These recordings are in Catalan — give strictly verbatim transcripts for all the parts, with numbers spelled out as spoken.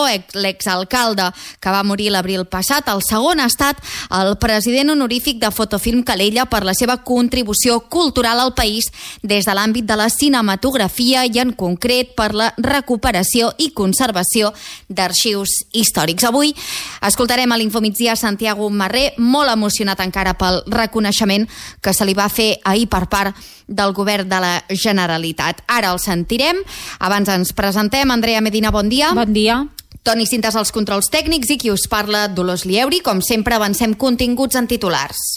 l'exalcalde que va morir l'abril passat. El segon ha estat el president honorífic de Fotofilm Calella per la seva contribució cultural al país des de l'àmbit de la cinematografia i en concret per la recuperació i conservació d'arxius històrics. Avui escoltarem a l'Infomigdia Santiago Marré, molt emocionat encara pel reconeixement que se li va fer ahir per part del govern de la Generalitat. Ara el sentirem. Abans ens presentem. Andrea Medina, bon dia. Bon dia. Toni Cintas als controls tècnics i qui us parla, Dolors Lieuri. Com sempre, avancem continguts en titulars.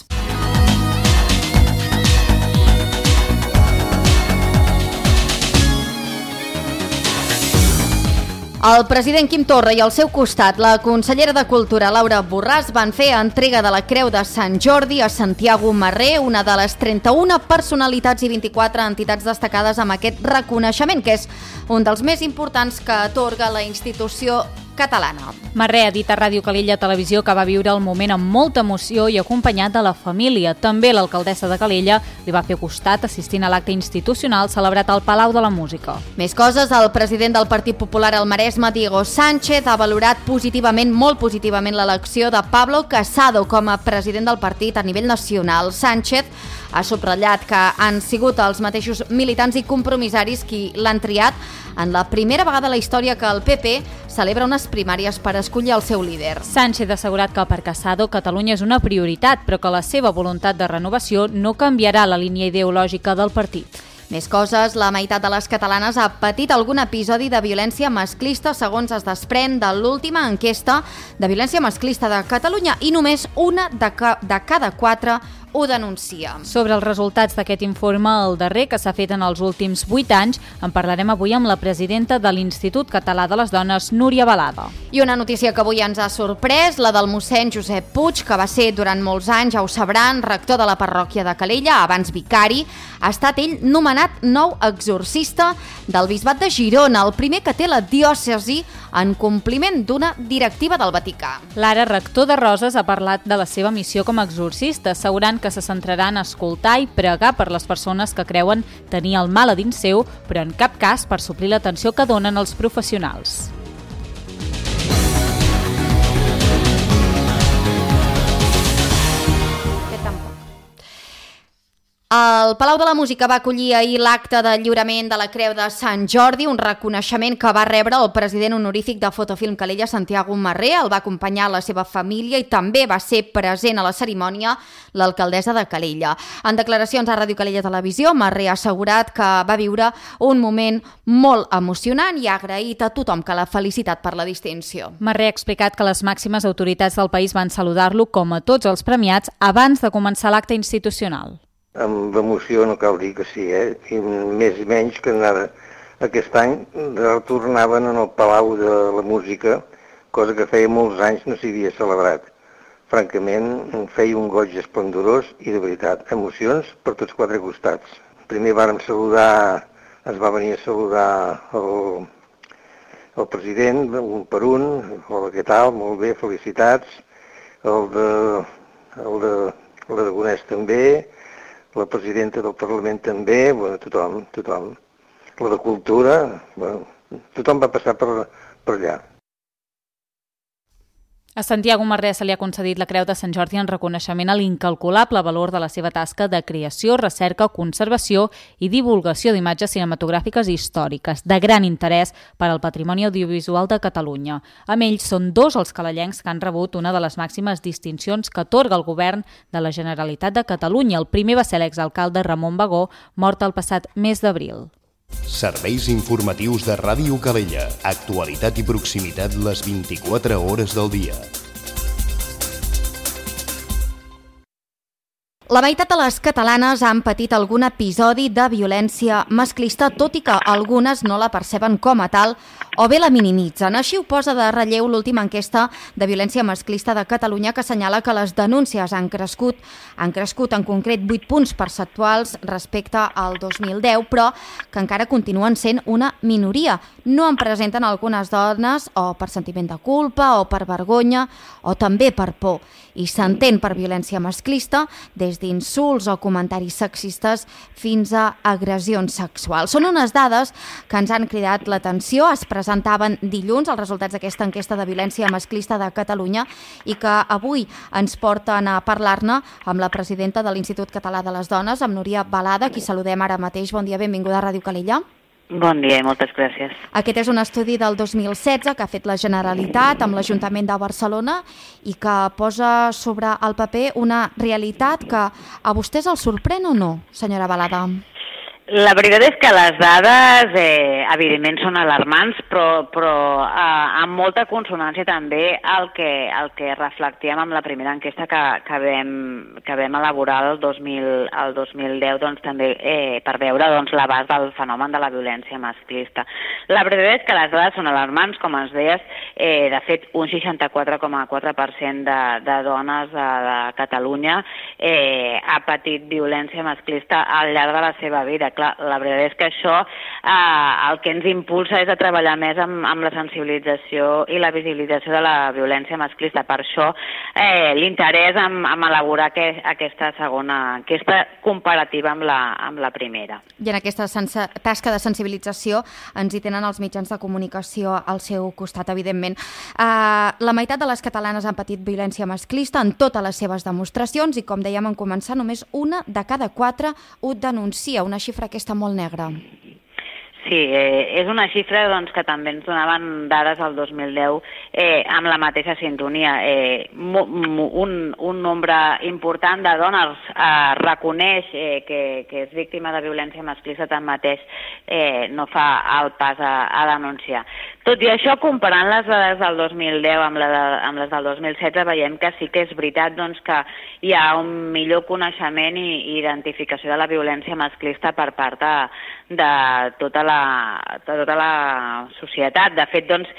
El president Quim Torra i al seu costat la consellera de Cultura Laura Borràs van fer entrega de la Creu de Sant Jordi a Santiago Marré, una de les trenta-una personalitats i vint-i-quatre entitats destacades amb aquest reconeixement, que és un dels més importants que atorga la institució catalana. Marré ha dit a Ràdio Calella Televisió que va viure el moment amb molta emoció i acompanyat de la família. També l'alcaldessa de Calella li va fer costat assistint a l'acte institucional celebrat al Palau de la Música. Més coses, el president del Partit Popular al Maresme, Diego Sánchez, ha valorat positivament, molt positivament, l'elecció de Pablo Casado com a president del partit a nivell nacional. Sánchez ha subratllat que han sigut els mateixos militants i compromissaris qui l'han triat en la primera vegada a la història que el P P celebra unes primàries per escollir el seu líder. Sánchez ha assegurat que per Casado Catalunya és una prioritat, però que la seva voluntat de renovació no canviarà la línia ideològica del partit. Més coses, la meitat de les catalanes ha patit algun episodi de violència masclista, segons es desprèn de l'última enquesta de violència masclista de Catalunya, i només una de, ca- de cada quatre ho denuncia. Sobre els resultats d'aquest informe, el darrer que s'ha fet en els últims vuit anys, en parlarem avui amb la presidenta de l'Institut Català de les Dones, Núria Balada. I una notícia que avui ens ha sorprès, la del mossèn Josep Puig, que va ser durant molts anys, ja ho sabran, rector de la parròquia de Calella, abans vicari. Ha estat ell nomenat nou exorcista del bisbat de Girona, el primer que té la diòcesi en compliment d'una directiva del Vaticà. L'ara rector de Roses ha parlat de la seva missió com a exorcista, assegurant que se centrarà en escoltar i pregar per les persones que creuen tenir el mal a dins seu, però en cap cas per suplir l'atenció que donen els professionals. El Palau de la Música va acollir ahir l'acte de lliurament de la Creu de Sant Jordi, un reconeixement que va rebre el president honorífic de Fotofilm Calella, Santiago Marré. El va acompanyar la seva família i també va ser present a la cerimònia l'alcaldessa de Calella. En declaracions a Ràdio Calella Televisió, Marré ha assegurat que va viure un moment molt emocionant i ha agraït a tothom que l'ha felicitat per la distinció. Marré ha explicat que les màximes autoritats del país van saludar-lo, com a tots els premiats, abans de començar l'acte institucional. Amb emoció no cal dir que sí, eh? I més i menys que ara, aquest any retornaven en el Palau de la Música, cosa que feia molts anys no s'hi havia celebrat. Francament, feia un goig esplendorós i, de veritat, emocions per tots quatre costats. Primer vàrem saludar, ens va venir a saludar el, el president, un per un. Hola, què tal? Molt bé, felicitats. El de, el de l'Aragonès també, la presidenta del Parlament també, bueno, tothom, tothom. La de Cultura, bueno, tothom va passar per, per allà. A Santiago Marré se li ha concedit la Creu de Sant Jordi en reconeixement a l'incalculable valor de la seva tasca de creació, recerca, conservació i divulgació d'imatges cinematogràfiques històriques, de gran interès per al patrimoni audiovisual de Catalunya. Amb ells són dos els calellencs que han rebut una de les màximes distincions que atorga el govern de la Generalitat de Catalunya. El primer va ser l'exalcalde Ramon Bagó, mort el passat mes d'abril. Serveis informatius de Ràdio Calella. Actualitat i proximitat les vint-i-quatre hores del dia. La meitat de les catalanes han patit algun episodi de violència masclista, tot i que algunes no la perceben com a tal o bé la minimitzen. Així ho posa de relleu l'última enquesta de violència masclista de Catalunya, que assenyala que les denúncies han crescut, han crescut en concret vuit punts percentuals respecte al dos mil deu, però que encara continuen sent una minoria. No en presenten algunes dones o per sentiment de culpa o per vergonya o també per por. I s'entén per violència masclista des d'insults o comentaris sexistes fins a agressions sexuals. Són unes dades que ens han cridat l'atenció. Es presentaven dilluns els resultats d'aquesta enquesta de violència masclista de Catalunya i que avui ens porten a parlar-ne amb la presidenta de l'Institut Català de les Dones, amb Núria Balada, qui saludem ara mateix. Bon dia, benvinguda a Ràdio Calella. Bon dia i moltes gràcies. Aquest és un estudi del dos mil setze que ha fet la Generalitat amb l'Ajuntament de Barcelona i que posa sobre el paper una realitat que a vostès els sorprèn o no, senyora Balada? La veritat és que les dades, eh, evidentment, són alarmants, però, però eh, amb molta consonància també el que, el que reflectíem amb la primera enquesta que, que, vam, que vam elaborar el dos mil, el dos mil deu, doncs, també eh, per veure doncs, l'abast del fenomen de la violència masclista. La veritat és que les dades són alarmants, com ens deies, eh, de fet, un seixanta-quatre coma quatre per cent de, de dones de, de Catalunya eh, ha patit violència masclista al llarg de la seva vida. Clar, la veritat és que això eh, el que ens impulsa és a treballar més amb, amb la sensibilització i la visibilització de la violència masclista. Per això eh, l'interès en, en elaborar que, aquesta segona enquesta comparativa amb la, amb la primera. I en aquesta tasca de sensibilització ens hi tenen els mitjans de comunicació al seu costat, evidentment. Eh, la meitat de les catalanes han patit violència masclista en totes les seves demostracions i, com dèiem en començar, només una de cada quatre ho denuncia, una xifra aquesta molt negra. Sí, eh, és una xifra doncs, que també ens donaven dades al dos mil deu eh, amb la mateixa sintonia. Eh, un, un nombre important de dones eh, reconeix eh, que, que és víctima de violència masclista, tanmateix eh, no fa el pas a, a denunciar. Tot i això, comparant les dades del dos mil deu amb, la de, amb les del dos mil setze, veiem que sí que és veritat doncs, que hi ha un millor coneixement i, i identificació de la violència masclista per part de, de tota la de tota la societat. De fet, doncs,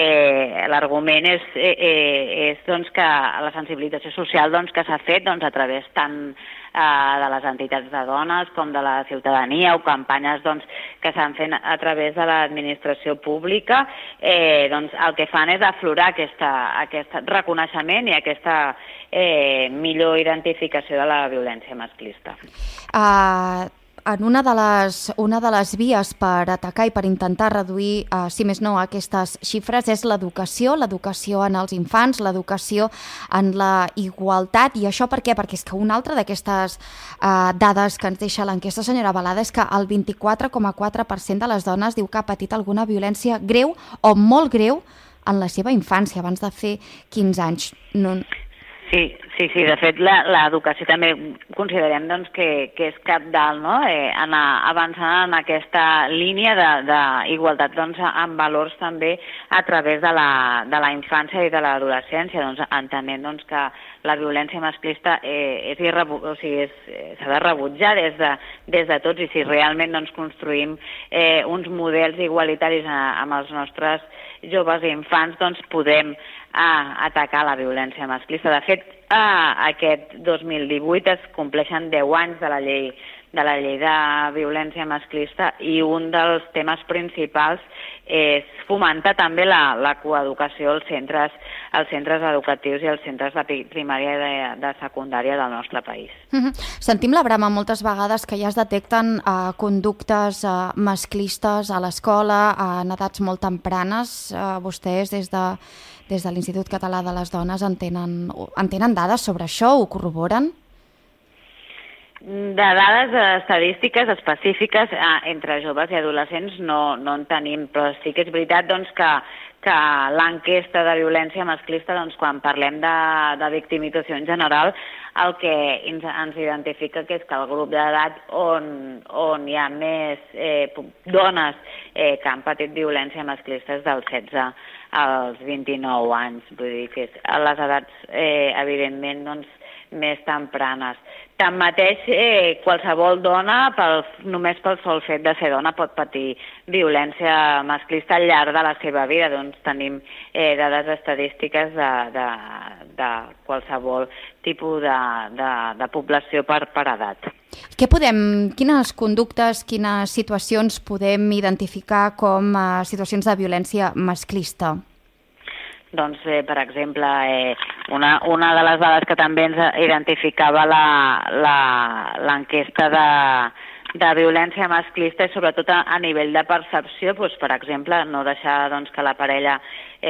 eh, l'argument és, eh, és doncs, que la sensibilització social doncs, que s'ha fet doncs, a través tant eh, de les entitats de dones com de la ciutadania o campanyes doncs, que s'han fet a través de l'administració pública, eh, doncs, el que fan és aflorar aquesta, aquest reconeixement i aquesta eh, millor identificació de la violència masclista. Uh... En una de, les, una de les vies per atacar i per intentar reduir, eh, si més no, aquestes xifres és l'educació, l'educació en els infants, l'educació en la igualtat. I això per què? Perquè és que una altra d'aquestes eh, dades que ens deixa l'enquesta, senyora Balada, és que el vint-i-quatre coma quatre per cent de les dones diu que ha patit alguna violència greu o molt greu en la seva infància, abans de fer quinze anys. No... Sí, sí, sí, de fet l'educació també considerem doncs, que, que és cabdal, no? eh, anar avançant en aquesta línia d'igualtat doncs, amb valors també a través de la, de la infància i de l'adolescència, doncs, entenent doncs, que la violència masclista eh, és irrebu... o sigui, s'ha de rebutjar des de, des de tots, i si realment doncs, construïm eh, uns models igualitaris a, amb els nostres joves i infants, doncs podem a atacar la violència masclista. De fet, a aquest dos mil divuit es compleixen deu anys de la llei de la llei de violència masclista i un dels temes principals és fomentar també la, la coeducació als centres, als centres educatius i als centres de primària i de, de secundària del nostre país. Mm-hmm. Sentim la brama moltes vegades que ja es detecten uh, conductes uh, masclistes a l'escola en edats molt tempranes. Uh, vostès des de, des de l'Institut Català de les Dones en tenen, en tenen dades sobre això? Ho corroboren? De dades estadístiques específiques eh, entre joves i adolescents no, no en tenim, però sí que és veritat doncs, que, que l'enquesta de violència masclista, doncs, quan parlem de, de victimització en general, el que ens, ens identifica que és que el grup d'edat on, on hi ha més eh, dones eh, que han patit violència masclista és dels setze als vint-i-nou anys, vull dir que és a les edats, eh, evidentment, doncs, més tempranes. Tanmateix, eh, qualsevol dona, pel, només pel sol fet de ser dona, pot patir violència masclista al llarg de la seva vida. Doncs tenim eh, dades estadístiques de, de, de qualsevol tipus de, de, de població per, per edat. Què podem, quines conductes, quines situacions podem identificar com a situacions de violència masclista? Doncs, eh, per exemple, eh, una, una de les dades que també ens identificava l'enquesta de, de violència masclista i sobretot a, a nivell de percepció, doncs, per exemple, no deixar doncs, que la parella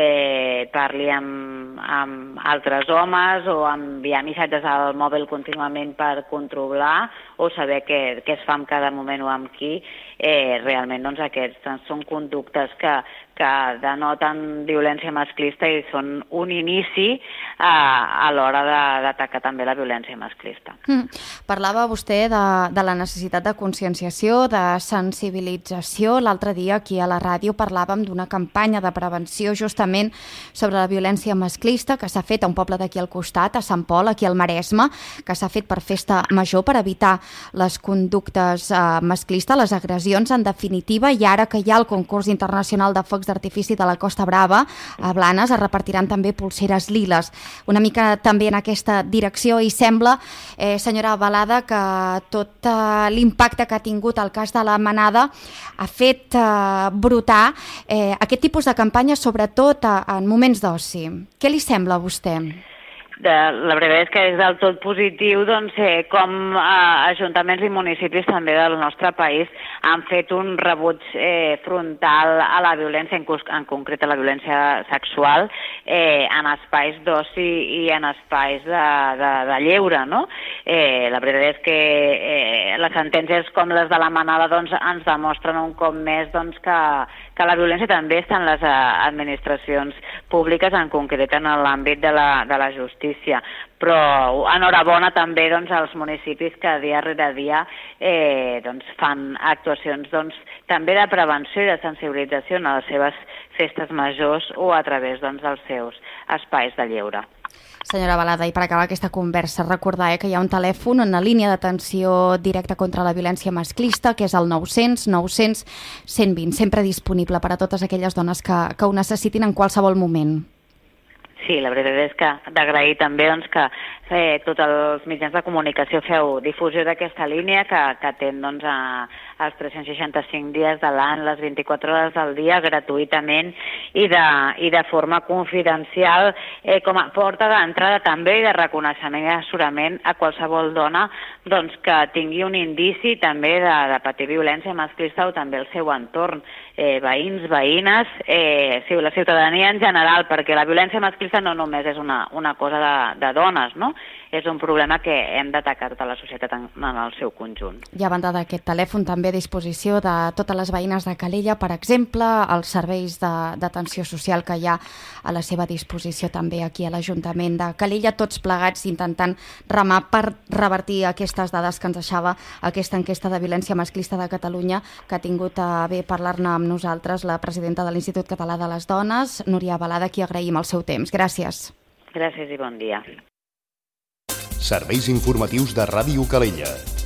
eh, parli amb, amb altres homes o enviar missatges al mòbil contínuament per controlar o saber què, què es fa en cada moment o amb qui. Eh, realment doncs, aquests doncs, són conductes que, que denoten violència masclista i són un inici a, a l'hora d'atacar també la violència masclista. Mm. Parlava vostè de, de la necessitat de conscienciació, de sensibilització. L'altre dia aquí a la ràdio parlàvem d'una campanya de prevenció justament sobre la violència masclista que s'ha fet a un poble d'aquí al costat, a Sant Pol, aquí al Maresme, que s'ha fet per festa major per evitar les conductes eh, masclistes, les agressions en definitiva, i ara que hi ha el concurs internacional de focs d'artifici de la Costa Brava, a Blanes es repartiran també pulseres liles. Una mica també en aquesta direcció, i sembla, eh, senyora Balada, que tot eh, l'impacte que ha tingut el cas de la Manada ha fet eh, brotar eh, aquest tipus de campanya, sobretot eh, en moments d'oci. Què li sembla a vostè? De, la veritat és que és del tot positiu doncs, eh, com eh, ajuntaments i municipis també del nostre país han fet un rebuig eh, frontal a la violència, en, en concret a la violència sexual, eh, en espais d'oci i en espais de, de, de lleure. No? Eh, la veritat és que eh, les sentències com les de la Manada doncs, ens demostren un cop més doncs, que, que la violència també està en les eh, administracions públiques, en concret en l'àmbit de, la, de la justícia. Però enhorabona també doncs, als municipis que dia rere dia eh, doncs, fan actuacions doncs, també de prevenció i de sensibilització en les seves festes majors o a través doncs, dels seus espais de lleure. Senyora Balada, i per acabar aquesta conversa, recordar eh, que hi ha un telèfon, una línia d'atenció directa contra la violència masclista, que és el nou cents nou cents cent vint, sempre disponible per a totes aquelles dones que, que ho necessitin en qualsevol moment. Sí, la veritat és que d'agrair també doncs, que eh, tots els mitjans de comunicació feu difusió d'aquesta línia que, que atén doncs, a, als tres cents seixanta-cinc dies de l'any, les vint-i-quatre hores del dia, gratuïtament i de, i de forma confidencial, eh, com a porta d'entrada també i de reconeixement i assessorament a qualsevol dona doncs, que tingui un indici també de, de patir violència masclista o també el seu entorn, eh, veïns, veïnes, eh, sí, la ciutadania en general, perquè la violència masclista no només és una, una cosa de, de dones, no? És un problema que hem d'atacar tota la societat en, en el seu conjunt. I a banda d'aquest telèfon també a disposició de totes les veïnes de Calella, per exemple, els serveis d'atenció social que hi ha a la seva disposició també aquí a l'Ajuntament de Calella, tots plegats intentant remar per revertir aquestes dades que ens deixava aquesta enquesta de violència masclista de Catalunya, que ha tingut a bé parlar-ne amb nosaltres la presidenta de l'Institut Català de les Dones, Núria Balada, a qui agraïm el seu temps. Gràcies. Gràcies i bon dia. Serveis informatius de Ràdio Calella.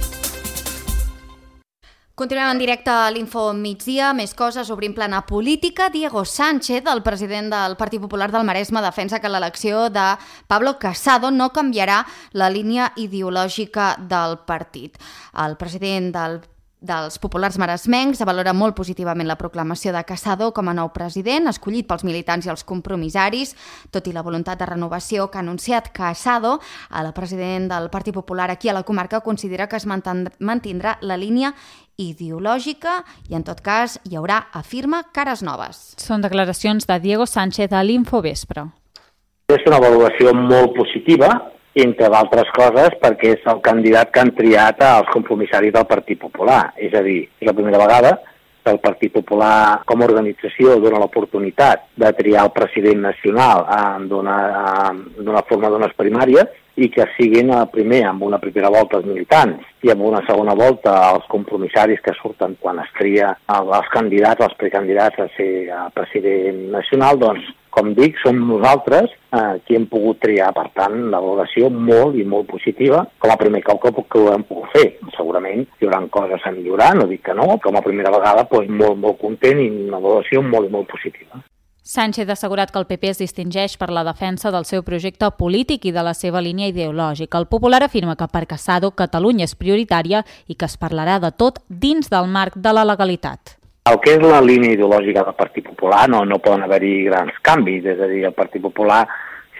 Continuem en directe a l'Info Migdia. Més coses, obrim plana política. Diego Sánchez, el president del Partit Popular del Maresme, defensa que l'elecció de Pablo Casado no canviarà la línia ideològica del partit. El president del dels populars maresmencs valora molt positivament la proclamació de Casado com a nou president, escollit pels militants i els compromissaris, tot i la voluntat de renovació que ha anunciat Casado. El president del Partit Popular aquí a la comarca considera que es mantindrà la línia ideològica i, en tot cas, hi haurà, afirma, cares noves. Són declaracions de Diego Sánchez a l'Infovespre. És una valoració molt positiva, entre d'altres coses, perquè és el candidat que han triat els compromissaris del Partit Popular. És a dir, és la primera vegada que el Partit Popular, com a organització, dona l'oportunitat de triar el president nacional d'una forma d'unes primàries i que siguin primer amb una primera volta els militants i amb una segona volta els compromissaris que surten quan es tria els candidats, els precandidats a ser president nacional, doncs, com dic, som nosaltres eh, qui hem pogut triar. Per tant, la valoració molt i molt positiva, com a primer cop que, que ho hem pogut fer. Segurament hi haurà coses a millorar, no dic que no, com a primera vegada doncs, molt, molt content i una valoració molt i molt positiva. Sánchez ha assegurat que el P P es distingeix per la defensa del seu projecte polític i de la seva línia ideològica. El Popular afirma que per Casado Catalunya és prioritària i que es parlarà de tot dins del marc de la legalitat. El que és la línia ideològica del Partit Popular no, no poden haver-hi grans canvis, és a dir, el Partit Popular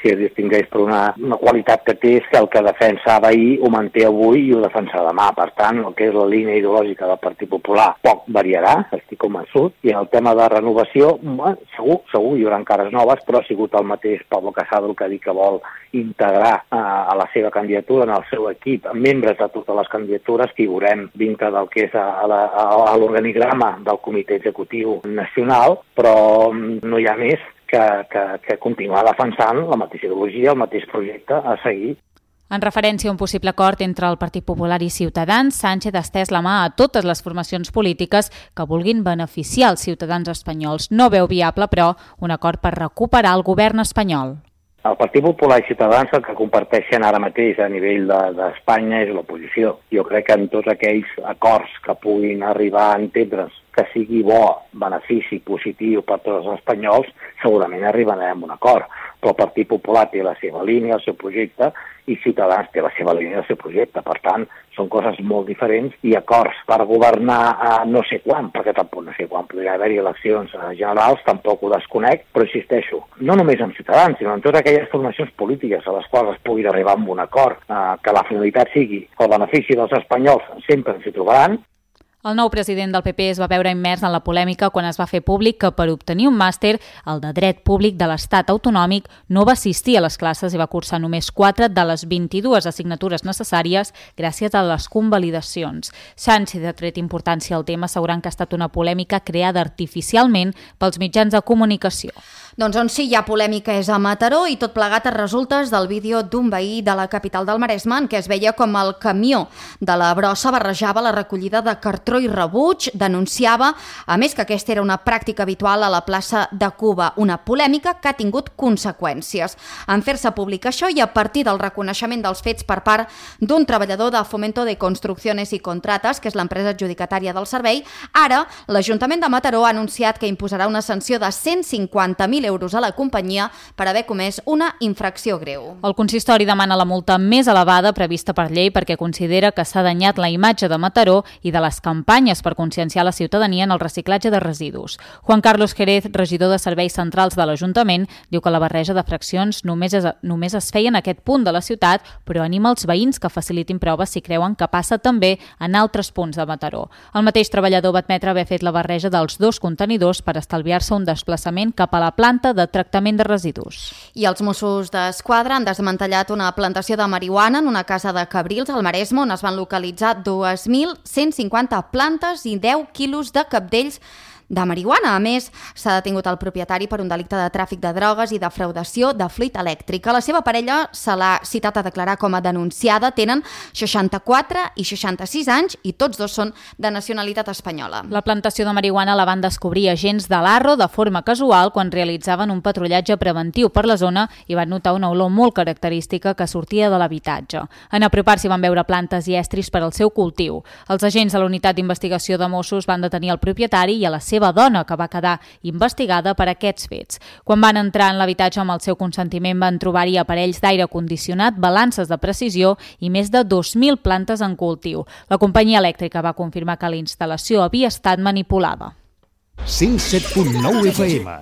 si es distingueix per una, una qualitat que té és que el que defensava ahir ho manté avui i ho defensarà demà. Per tant, el que és la línia ideològica del Partit Popular poc variarà, estic convençut, i el tema de renovació, bueno, segur, segur, hi haurà cares noves, però ha sigut el mateix Pablo Casado el que ha dit que vol integrar eh, a la seva candidatura, en el seu equip, membres de totes les candidatures que hi veurem dintre del que és a, a, a l'organigrama del Comitè Executiu Nacional, però no hi ha més que, que, que continuar defensant la mateixa ideologia, el mateix projecte a seguir. En referència a un possible acord entre el Partit Popular i Ciutadans, Sánchez ha estès la mà a totes les formacions polítiques que vulguin beneficiar els ciutadans espanyols. No veu viable, però, un acord per recuperar el govern espanyol. El Partit Popular i Ciutadans el que comparteixen ara mateix a nivell d'Espanya de, és l'oposició. Jo crec que en tots aquells acords que puguin arribar a entendre's que sigui bo, benefici positiu per tots els espanyols, segurament arribarem a un acord. Però el Partit Popular té la seva línia, el seu projecte, i Ciutadans té la seva línia, el seu projecte. Per tant, són coses molt diferents i acords per governar a no sé quan, perquè tampoc no sé quan podria haver-hi eleccions generals, tampoc ho desconec, però insisteixo, no només amb Ciutadans, sinó en totes aquelles formacions polítiques a les quals es pugui arribar amb un acord, eh, que la finalitat sigui el benefici dels espanyols, sempre ens hi trobaran. El nou president del P P es va veure immers en la polèmica quan es va fer públic que per obtenir un màster, el de dret públic de l'Estat autonòmic, no va assistir a les classes i va cursar només quatre de les vint-i-dues assignatures necessàries gràcies a les convalidacions. Sánchez ha tret importància al tema assegurant que ha estat una polèmica creada artificialment pels mitjans de comunicació. Doncs on sí hi ha polèmica és a Mataró i tot plegat a resultes del vídeo d'un veí de la capital del Maresme en què es veia com el camió de la brossa barrejava la recollida de cartró i rebuig, denunciava, a més que aquesta era una pràctica habitual a la plaça de Cuba, una polèmica que ha tingut conseqüències. En fer-se públic això i a partir del reconeixement dels fets per part d'un treballador de Fomento de Construcciones y Contratas, que és l'empresa adjudicatària del servei, ara l'Ajuntament de Mataró ha anunciat que imposarà una sanció de cent cinquanta mil euros a la companyia per haver comès una infracció greu. El consistori demana la multa més elevada prevista per llei perquè considera que s'ha danyat la imatge de Mataró i de les campanyes per conscienciar la ciutadania en el reciclatge de residus. Juan Carlos Jerez, regidor de Serveis Centrals de l'Ajuntament, diu que la barreja de fraccions només es, només es feia en aquest punt de la ciutat, però anima els veïns que facilitin proves si creuen que passa també en altres punts de Mataró. El mateix treballador va admetre haver fet la barreja dels dos contenidors per estalviar-se un desplaçament cap a la planta de tractament de residus. I els Mossos d'Esquadra han desmantellat una plantació de marihuana en una casa de Cabrils, al Maresme, on es van localitzar dos mil cent cinquanta plantes i deu quilos de cabdells de marihuana. A més, s'ha detingut el propietari per un delicte de tràfic de drogues i defraudació de fluid elèctric. A la seva parella se l'ha citat a declarar com a denunciada. Tenen seixanta-quatre i seixanta-sis anys i tots dos són de nacionalitat espanyola. La plantació de marihuana la van descobrir agents de l'Arro de forma casual quan realitzaven un patrullatge preventiu per la zona i van notar una olor molt característica que sortia de l'habitatge. En apropar-s'hi van veure plantes i estris per al seu cultiu. Els agents de la unitat d'investigació de Mossos van detenir el propietari i a la seva dona, que va quedar investigada per aquests fets. Quan van entrar en l'habitatge amb el seu consentiment van trobar-hi aparells d'aire condicionat, balances de precisió i més de dos mil plantes en cultiu. La companyia elèctrica va confirmar que la instal·lació havia estat manipulada. cent set punt nou F M.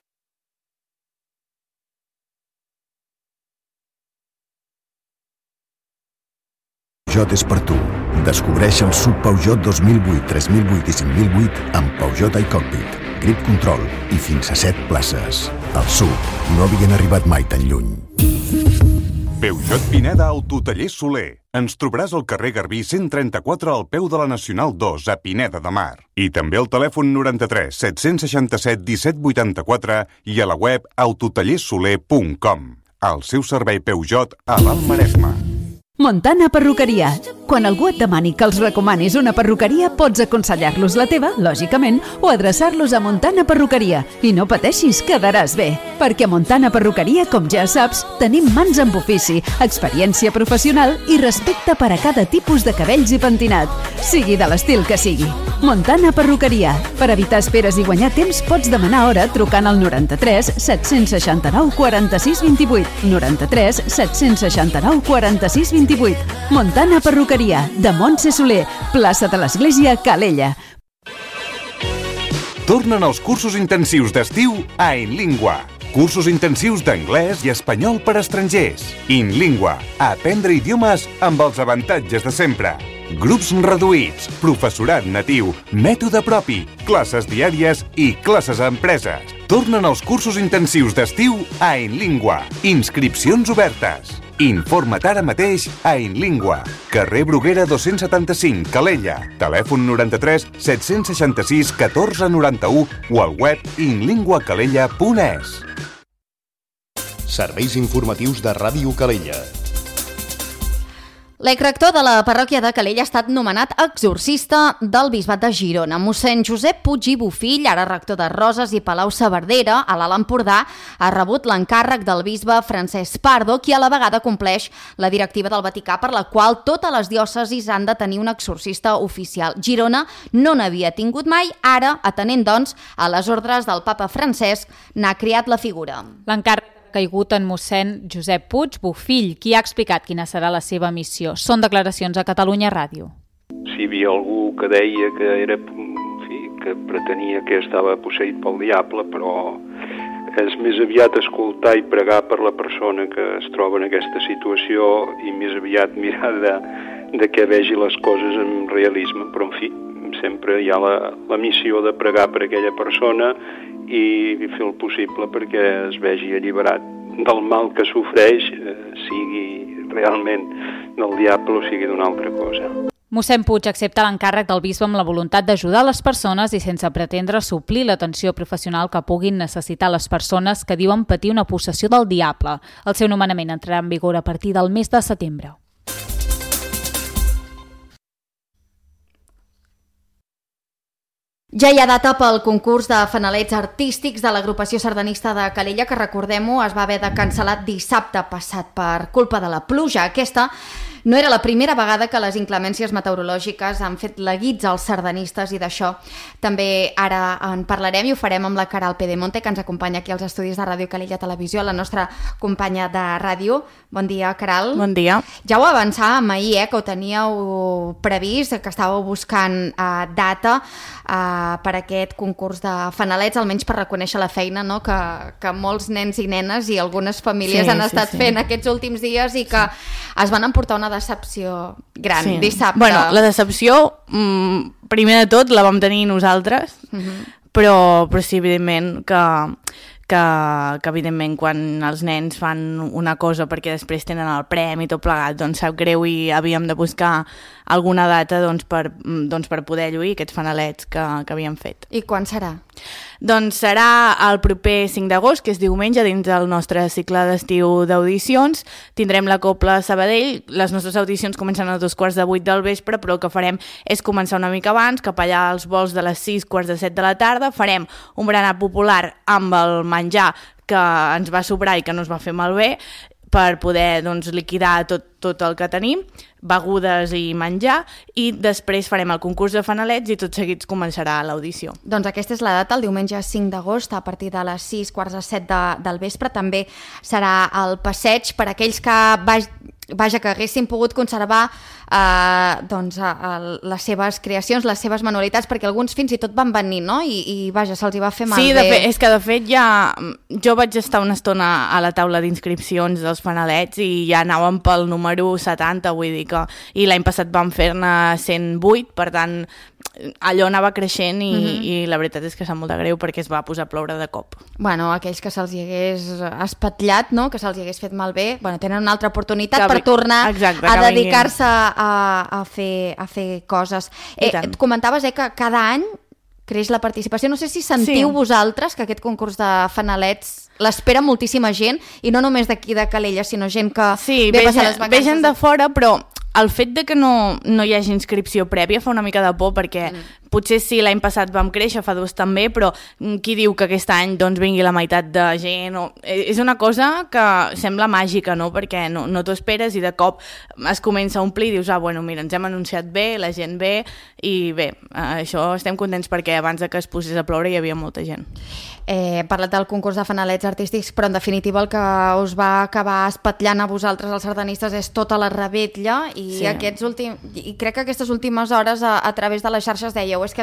Peugeot és per tu. Descobreix el sub Peugeot dos mil vuit, tres mil vuit i cinc mil vuit amb Peugeot iCockpit, grip control i fins a set places. El sub no havien arribat mai tan lluny. Peugeot Pineda Autotaller Soler. Ens trobaràs al carrer Garbí cent trenta-quatre al peu de la Nacional dos a Pineda de Mar. I també al telèfon noranta-tres set-cents seixanta-set disset vuitanta-quatre i a la web autotallersoler punt com. El seu servei Peugeot a l'Alt Maresme. Montana Perruqueria. Quan algú et demani que els recomanis una perruqueria, pots aconsellar-los la teva, lògicament, o adreçar-los a Montana Perruqueria. I no pateixis, quedaràs bé. Perquè a Montana Perruqueria, com ja saps, tenim mans amb ofici, experiència professional i respecte per a cada tipus de cabells i pentinat, sigui de l'estil que sigui. Montana Perruqueria. Per evitar esperes i guanyar temps, pots demanar hora trucant al noranta-tres set-cents seixanta-nou quaranta-sis vint-i-vuit, noranta-tres set-cents seixanta-nou quaranta-sis vint-i-vuit. Montana Perruqueria, de Montse Soler, plaça de l'Església, Calella. Tornen els cursos intensius d'estiu a Enlingua. Cursos intensius d'anglès i espanyol per a estrangers. InLingua. Aprendre idiomes amb els avantatges de sempre. Grups reduïts, professorat natiu, mètode propi, classes diàries i classes a empreses. Tornen els cursos intensius d'estiu a InLingua. Inscripcions obertes. Informa't ara mateix a InLingua. Carrer Bruguera dos-cents setanta-cinc, Calella. Telèfon noranta-tres set-cents seixanta-sis catorze noranta-u o al web inlinguacalella punt es. Serveis informatius de Ràdio Calella. L'exrector de la parròquia de Calella ha estat nomenat exorcista del bisbat de Girona. Mossèn Josep Puig i Bofill, ara rector de Roses i Palau-saverdera, a l'Alt Empordà, ha rebut l'encàrrec del bisbe Francesc Pardo, qui a la vegada compleix la directiva del Vaticà per la qual totes les diòcesis han de tenir un exorcista oficial. Girona no n'havia tingut mai, ara, atenent doncs a les ordres del papa Francesc, n'ha creat la figura. L'encàrrec caigut en mossèn Josep Puig Bofill, qui ha explicat quina serà la seva missió. Són declaracions a Catalunya Ràdio. Si hi havia algú que deia que era, en fi, que pretenia que estava posseït pel diable, però és més aviat escoltar i pregar per la persona que es troba en aquesta situació i més aviat mirar de, de que vegi les coses amb realisme, però en fi, sempre hi ha la, la missió de pregar per aquella persona i fer el possible perquè es vegi alliberat del mal que sofreix, eh, sigui realment del diable o sigui d'una altra cosa. Mossèn Puig accepta l'encàrrec del bisbe amb la voluntat d'ajudar les persones i sense pretendre suplir l'atenció professional que puguin necessitar les persones que diuen patir una possessió del diable. El seu nomenament entrarà en vigor a partir del mes de setembre. Ja hi ha data pel concurs de fanalets artístics de l'agrupació sardanista de Calella, que, recordem-ho, es va haver de cancel·lar dissabte passat per culpa de la pluja. Aquesta no era la primera vegada que les inclemències meteorològiques han fet laguits als sardanistes i d'això també ara en parlarem i ho farem amb la Caral Pedemonte, que ens acompanya aquí als estudis de Ràdio Calella Televisió, la nostra companya de ràdio. Bon dia, Caral. Bon dia. Ja ho avançàvem ahir, eh, que ho teníeu previst, que estàveu buscant eh, data eh, per aquest concurs de fanalets, almenys per reconèixer la feina, no? que, que molts nens i nenes i algunes famílies sí, han estat sí, sí. fent aquests últims dies i que sí. es van emportar una decepció gran sí. dissabte. Bueno, la decepció, mmm, primer de tot, la vam tenir nosaltres, uh-huh. però, però sí, evidentment, que, que, que evidentment quan els nens fan una cosa perquè després tenen el premi i tot plegat, doncs sap greu i havíem de buscar alguna data doncs, per, doncs, per poder lluir aquests fanalets que, que havíem fet. I quan serà? Doncs serà el proper cinc d'agost, que és diumenge, dins del nostre cicle d'estiu d'audicions. Tindrem la Copla Sabadell. Les nostres audicions comencen a dos quarts de vuit del vespre, però el que farem és començar una mica abans, cap allà als vols de les sis, quarts de set de la tarda. Farem un berenar popular amb el menjar que ens va sobrar i que no es va fer malbé, per poder doncs, liquidar tot, tot el que tenim, begudes i menjar, i després farem el concurs de fanalets i tot seguit començarà l'audició. Doncs aquesta és la data, el diumenge cinc d'agost, a partir de les sis, quarts de set de, del vespre. També serà el passeig per aquells que vag... vaja, que haguessin pogut conservar eh, doncs, eh, les seves creacions, les seves manualitats, perquè alguns fins i tot van venir, no? I, i vaja, se'ls hi va fer malbé. Sí, de fet, és que de fet ja... Jo vaig estar una estona a la taula d'inscripcions dels fanalets i ja anàvem pel número setanta, vull dir que... I l'any passat vam fer-ne cent vuit, per tant, allò anava creixent i, mm-hmm. i la veritat és que sap molt de greu perquè es va posar a ploure de cop. Bueno, aquells que se'ls hi hagués espatllat, no? Que se'ls hi hagués fet malbé, bueno, tenen una altra oportunitat que... per tornar Exacte, a dedicar-se a, a, fer, a fer coses. Eh, et comentaves eh, que cada any creix la participació. No sé si sentiu sí. vosaltres que aquest concurs de fanalets l'espera moltíssima gent, i no només d'aquí de Calella, sinó gent que sí, ve, ve passar les vacances. Ve gent de fora, però el fet de que no, no hi hagi inscripció prèvia fa una mica de por, perquè mm. potser sí, l'any passat vam créixer, fa dos també, però qui diu que aquest any doncs, vingui la meitat de gent? O... És una cosa que sembla màgica, no? Perquè no, no t'ho esperes i de cop es comença a omplir i dius, ah, bueno, mira, ens hem anunciat bé, la gent ve, i bé, això estem contents perquè abans de que es posés a ploure hi havia molta gent. Eh, parlat del concurs de fanalets artístics, però en definitiva el que us va acabar espatllant a vosaltres, els sardanistes, és tota la revetlla i, sí. aquests últim... i crec que aquestes últimes hores a, a través de les xarxes dèieu és que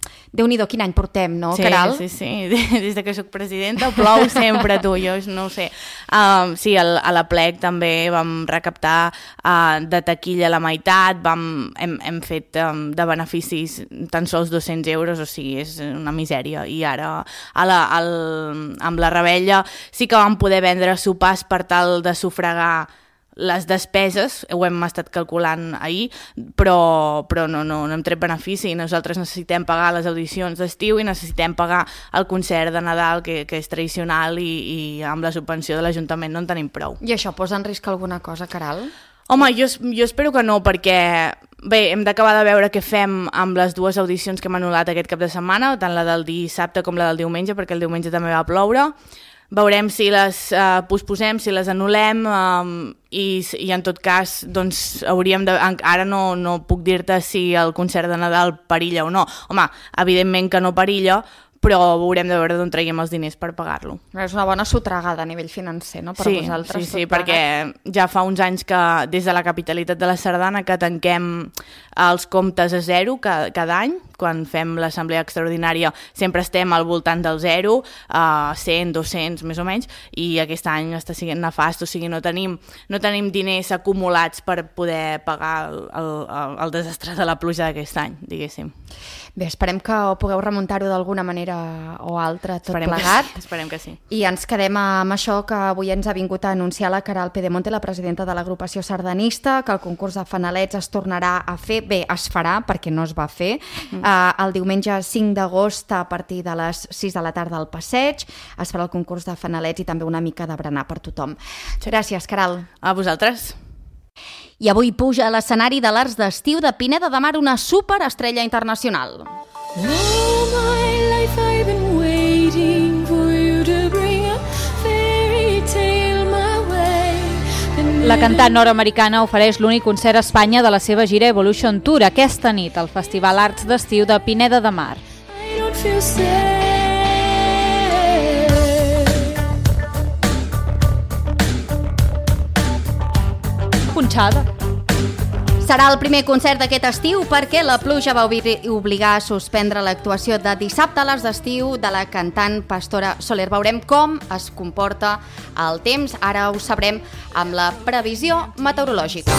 Déu-n'hi-do, quin any portem, no, sí, Caral? Sí, sí, des de que soc presidenta plou sempre, tu, jo no ho sé. Uh, sí, el, a la plec també vam recaptar uh, de taquilla la meitat, vam, hem, hem fet um, de beneficis tan sols dos-cents euros, o sigui, és una misèria. I ara, a la, al, amb la Rebella, sí que vam poder vendre sopars per tal de sufragar les despeses, ho hem estat calculant ahir, però, però no, no, no hem tret benefici. Nosaltres necessitem pagar les audicions d'estiu i necessitem pagar el concert de Nadal, que, que és tradicional, i, i amb la subvenció de l'Ajuntament no en tenim prou. I això posa en risc alguna cosa, Caral? Home, jo, jo espero que no, perquè bé, hem d'acabar de veure què fem amb les dues audicions que hem anul·lat aquest cap de setmana, tant la del dissabte com la del diumenge, perquè el diumenge també va ploure. Veurem si les uh, posposem, si les anul·lem, um, i, i en tot cas doncs, hauríem de... Ara no, no puc dir-te si el concert de Nadal perilla o no. Home, evidentment que no perilla, però haurem de veure d'on traiem els diners per pagar-lo. És una bona sotragada a nivell financer, no?, per sí, vosaltres. Sí, sí, perquè ja fa uns anys que des de la capitalitat de la Sardana que tanquem els comptes a zero cada, cada any. Quan fem l'assemblea extraordinària sempre estem al voltant del zero, uh, cent, dos-cents més o menys, i aquest any està sent nefast, o sigui, no tenim, no tenim diners acumulats per poder pagar el, el, el desastre de la pluja d'aquest any, diguéssim. Bé, esperem que pugueu remuntar-ho d'alguna manera o altra, tot esperem plegat. Que sí, esperem que sí. I ens quedem amb això que avui ens ha vingut a anunciar la Caral Pedemonte, la presidenta de l'agrupació sardanista, que el concurs de fanalets es tornarà a fer, bé, es farà, perquè no es va fer, mm. eh, el diumenge cinc d'agost a partir de les sis de la tarda al Passeig. Es farà el concurs de fanalets i també una mica de berenar per tothom. Sí. Gràcies, Caral. A vosaltres. I avui puja a l'escenari de l'Arts d'Estiu de Pineda de Mar una superestrella internacional. All my life I've been waiting for you to bring a fairy tale my way. La cantant nord-americana ofereix l'únic concert a Espanya de la seva gira Evolution Tour aquesta nit al Festival Arts d'Estiu de Pineda de Mar. I don't feel sad. Punxada. Serà el primer concert d'aquest estiu perquè la pluja va obligar a suspendre l'actuació de dissabte a l'Arts d'Estiu de la cantant Pastora Soler. Veurem com es comporta el temps, ara ho sabrem amb la previsió meteorològica.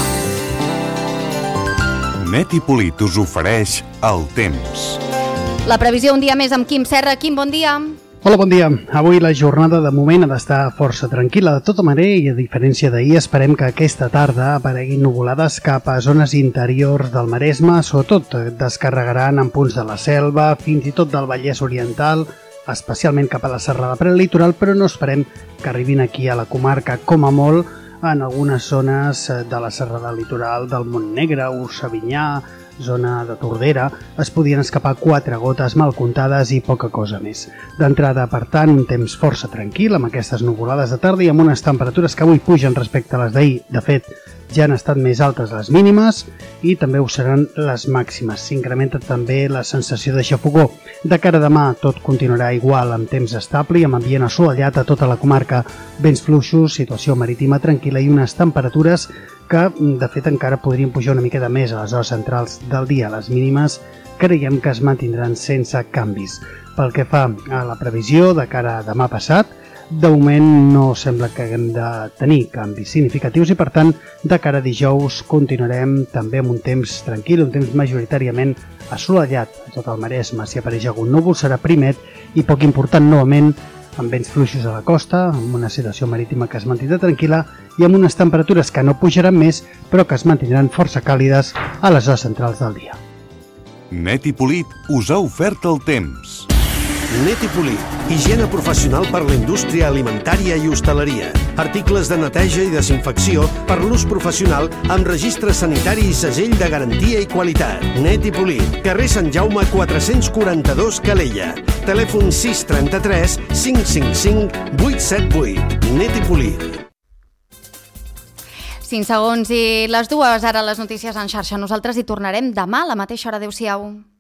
Net i Polit us ofereix el temps. La previsió un dia més amb Quim Serra. Quim, bon dia. Hola, bon dia. Avui la jornada de moment ha d'estar força tranquil·la de tota manera i a diferència d'ahir esperem que aquesta tarda apareguin nuvolades cap a zones interiors del Maresme, sobretot descarregaran en punts de la Selva, fins i tot del Vallès Oriental, especialment cap a la Serrada Prelitoral, però no esperem que arribin aquí a la comarca com a molt en algunes zones de la Serrada Litoral del Montnegre, Ursavinyà, zona de Tordera, es podien escapar quatre gotes mal comptades i poca cosa més. D'entrada, per tant, un temps força tranquil amb aquestes nuvolades de tarda i amb unes temperatures que avui pugen respecte a les d'ahir. De fet, ja han estat més altes les mínimes i també ho seran les màximes. S'incrementa també la sensació de xafogó. De cara a demà tot continuarà igual amb temps estable i amb ambient assolellat a tota la comarca. Vents fluixos, situació marítima tranquil·la i unes temperatures que, de fet, encara podrien pujar una mica de més a les hores centrals del dia. Les mínimes creiem que es mantindran sense canvis. Pel que fa a la previsió de cara a demà passat, de moment no sembla que haguem de tenir canvis significatius i, per tant, de cara a dijous continuarem també amb un temps tranquil, un temps majoritàriament assolellat. A tot el Maresme, si apareix algun núvol, serà primet i poc important novament, amb vents fluixos a la costa, amb una situació marítima que es mantindrà tranquil·la i amb unes temperatures que no pujaran més, però que es mantindran força càlides a les hores centrals del dia. Net i Polit us ha ofert el temps. Net i Polit, higiene professional per la indústria alimentària i hostaleria. Articles de neteja i desinfecció per l'ús professional amb registre sanitari i segell de garantia i qualitat. Net i Polit, carrer Sant Jaume quatre-cents quaranta-dos, Calella. Telèfon sis trenta-tres cinc cinc cinc vuit set vuit. Net i Polit. cinc segons i les dues, ara les notícies en xarxa. Nosaltres hi tornarem demà a la mateixa hora. Adéu-siau.